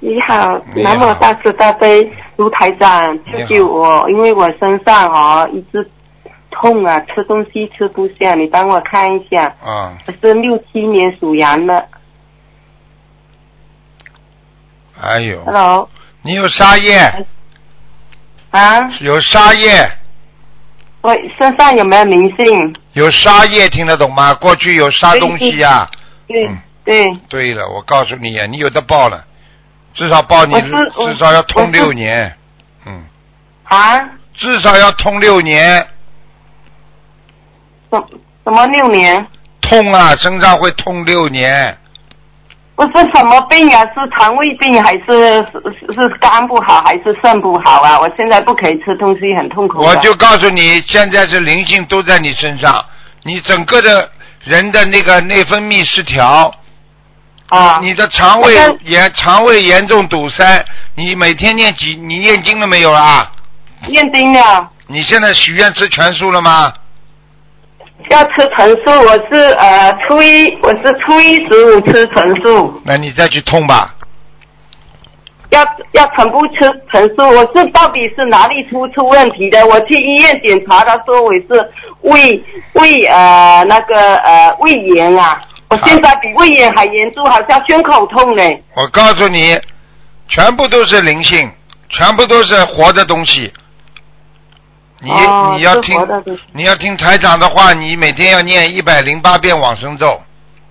你好，南无大慈大悲卢台长，救救我！因为我身上一直痛啊，吃东西吃不下，你帮我看一下。 啊。 我是67年属羊的。 哎呦。 Hello。 你有沙叶。 啊。 有沙叶。 我身上有没有灵性？ 有沙叶，听得懂吗？过去有杀东西呀。 对。对。 对了，我告诉你呀，你有的报了，至少报你至少要痛6年。嗯。 啊？ 至少要痛6年。 什么6年？ 痛啊，身上会痛6年。 不是什么病啊？是肠胃病还是肝不好还是肾不好啊？我现在不可以吃东西，很痛苦。 我就告诉你，现在是灵性都在你身上，你整个的人的那个内分泌失调。 啊。 你的肠胃严重堵塞，你每天你念经了没有啊？ 念经了。 你现在许愿吃全素了吗？ 要吃全素，我是初一15吃全素。 那你再去痛吧。 要全部吃全素，我是到底是哪里出问题的？我去医院检查，他说我是胃炎啊。我现在比胃炎还严重，好像胸口痛嘞。 我告诉你，全部都是灵性，全部都是活的东西。你要听台长的话，你每天要念108遍往生咒。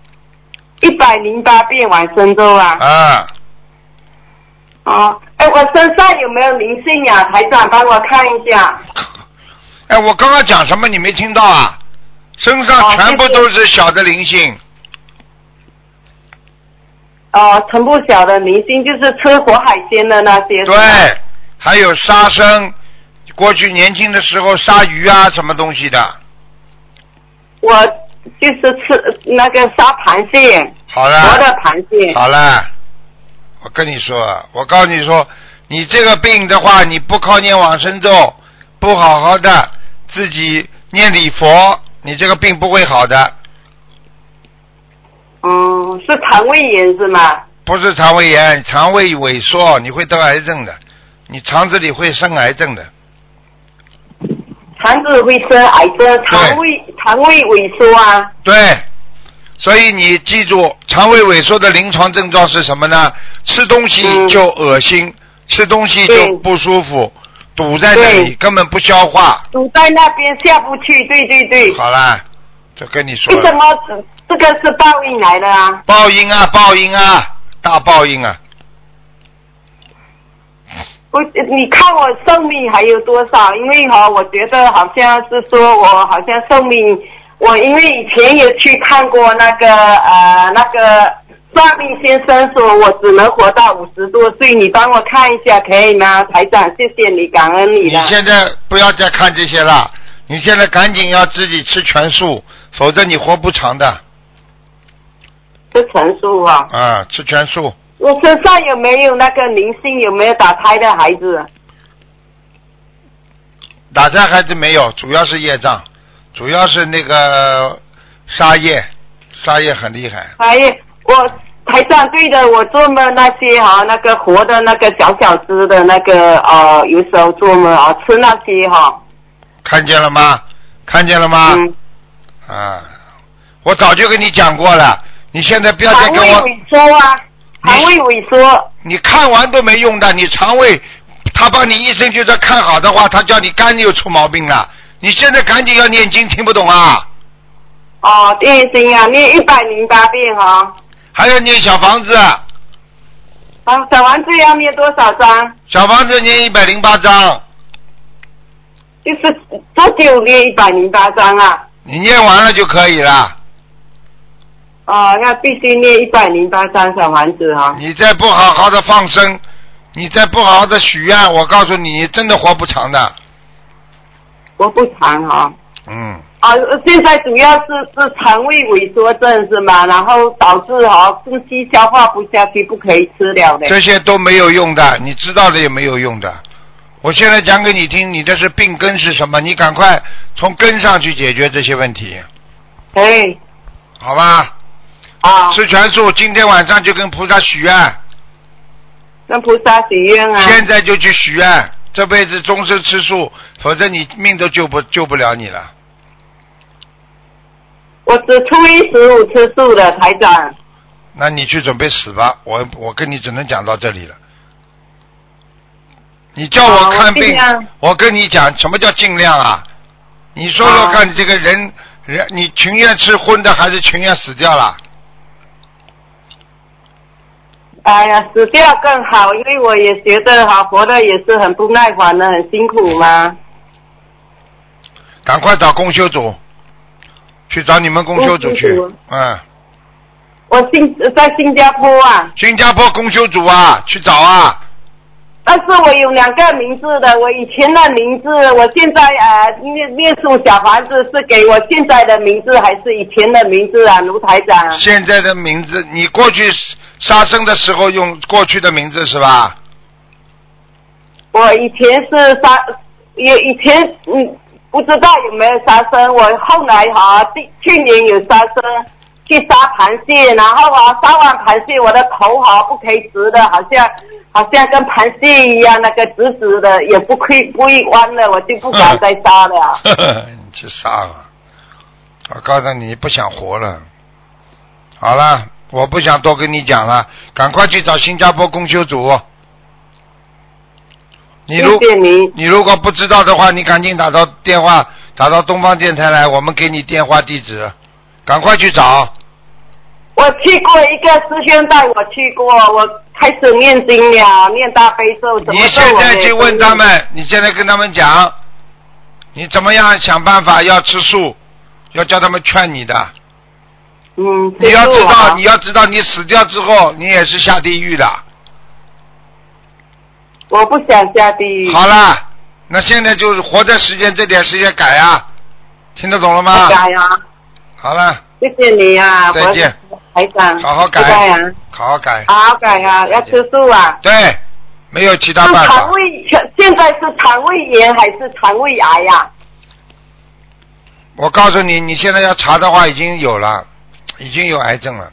108遍往生咒啊。 啊。 哦，我身上有没有灵性呀？台长帮我看一下。 我刚刚讲什么你没听到啊？身上全部都是小的灵性。 全部小的灵性就是吃活海鲜的那些。 对，还有杀生，过去年轻的时候杀鱼啊什么东西的。 我就是吃那个杀螃蟹。 好了。 活的螃蟹。 好了，我跟你说，我告诉你说，你这个病的话，你不靠念往生咒，不好好的自己念礼佛，你这个病不会好的。 是肠胃炎是吗？ 不是肠胃炎，肠胃萎缩，你会得癌症的，你肠子里会生癌症的。 肠子会生癌症，肠胃萎缩啊。 对，所以你记住，肠胃萎缩的临床症状是什么呢？吃东西就恶心，吃东西就不舒服，堵在那里根本不消化。 堵在那边下不去，对对对。 好啦，就跟你说了。 为什么这个是报应来的啊？ 报应啊，报应啊，大报应啊！ 你看我寿命还有多少？因为我觉得好像是说我好像寿命，我因为以前也去看过那个算命先生说我只能活到50多岁，你帮我看一下可以吗？台长，谢谢你，感恩你了。 你现在不要再看这些了，你现在赶紧要自己吃全素，否则你活不长的。 吃全素啊？ 啊，吃全素。 我身上有没有那个灵性？有没有打胎的孩子？ 打胎孩子没有，主要是业障，主要是那个沙叶很厉害。 沙叶，我台长对的，我做梦那些那个活的那个小只的那个有时候做梦吃那些看见了吗？看见了吗？我早就跟你讲过了，你现在不要再跟我。 肠胃萎缩啊！肠胃萎缩。 你看完都没用的，你肠胃，他帮你医生就算看好的话，他叫你肝又出毛病了。你现在赶紧要念经，听不懂啊？ 念经啊，念108遍还要念小房子。 小房子要念多少张？ 小房子念108张。 就是多久念108张啊？ 你念完了就可以了。 那必须念108张小房子你再不好好的放生，你再不好好的许愿，我告诉你，你真的活不长的。 活不长现在主要是肠胃萎缩症是吗？然后导致东西消化不下去，不可以吃了的。 这些都没有用的，你知道了也没有用的。我现在讲给你听，你这是病根是什么？你赶快从根上去解决这些问题。好吧。吃全素，今天晚上就跟菩萨许愿。 跟菩萨许愿啊。 现在就去许愿，这辈子终身吃素，否则你命都救不了你了。 我只初一15吃素的，台长。 那你去准备死吧，我跟你只能讲到这里了。你叫我看病，我跟你讲什么叫尽量啊？你说说看，你这个人，你情愿吃荤的还是情愿死掉了？ 哎呀，死掉更好，因为我也觉得活的也是很不耐烦的，很辛苦嘛。 赶快找公修组，去找你们公修组去。 我在新加坡啊。 新加坡公修组啊，去找啊。 但是我有2个名字的，我以前的名字，我现在念诵小房子是给我现在的名字还是以前的名字啊，卢台长？ 现在的名字，你过去杀生的时候用过去的名字是吧？ 我以前是以前不知道有没有杀生，我后来去年有杀生。去杀螃蟹，然后杀完螃蟹，我的头不可以直的，好像跟螃蟹一样，那个直直的，也不会弯的，我就不敢再杀了。 你去杀了，我告诉你，不想活了。好了，我不想多跟你讲了，赶快去找新加坡公修组。 谢谢你。 你如果不知道的话，你赶紧打到东方电台来，我们给你电话地址，赶快去找。 我去过一个师兄带我去过，我开始念经了，念大悲咒。 你现在去问他们，你现在跟他们讲，你怎么样想办法要吃素，要叫他们劝你的。你要知道，你死掉之后，你也是下地狱的。 我不想下地狱。 好了，那现在就是活在这点时间改啊，听得懂了吗？ 改啊。 好了。 谢谢你啊， 再见， 台长。 好好改啊， 好好改。 好好改啊，要吃素啊。 对，没有其他办法。 现在是肠胃炎还是肠胃癌呀？ 我告诉你，你现在要查的话，已经有了，已经有癌症了。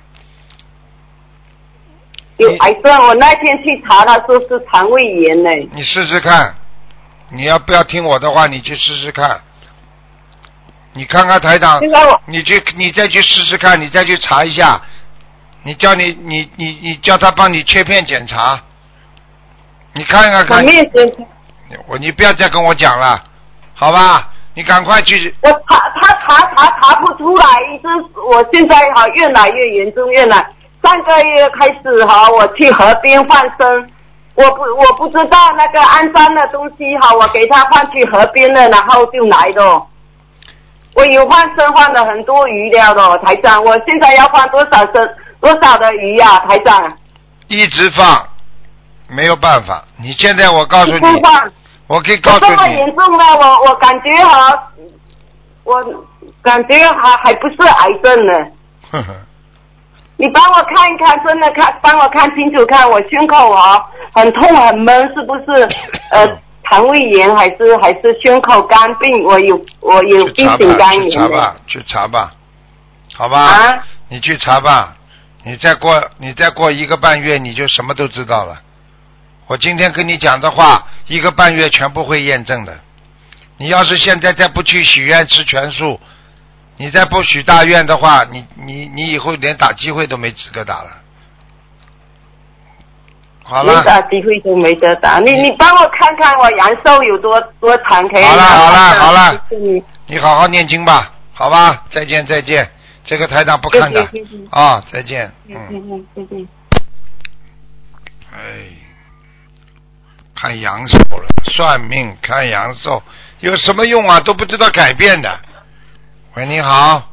有癌症，我那天去查，他说是肠胃炎呢。 你试试看，你要不要听我的话？你去试试看。你看看台长，你再去试试看，你再去查一下，你叫他帮你切片检查，你看看。你不要再跟我讲了，好吧？你赶快去。 他查不出来，我现在越来越严重，上个月开始我去河边放生，我不知道那个肮脏的东西我给他放去河边了，然后就来了。我有放生放了很多鱼了的，台长，我现在要放多少的鱼啊，台长？ 一直放，没有办法。你现在我告诉你，我可以告诉你， 这么严重的，我感觉还不是癌症呢。你帮我看一看，真的帮我看清楚看，我胸口很痛很闷，是不是肠胃炎还是胸口肝病？我有B型肝炎的。 去查吧，好吧？你去查吧，你再过1个半月，你就什么都知道了。我今天跟你讲的话，1个半月全部会验证的。你要是现在再不去许愿吃全素，你再不许大愿的话，你以后连打机会都没资格打了。好了，连打机会都没得打。你帮我看看我阳寿有多长可以？ 好了，你好好念经吧，好吧？再见。这个台长不看的啊，再见。 再见。 看阳寿了，算命看阳寿有什么用啊？都不知道改变的。喂，你好。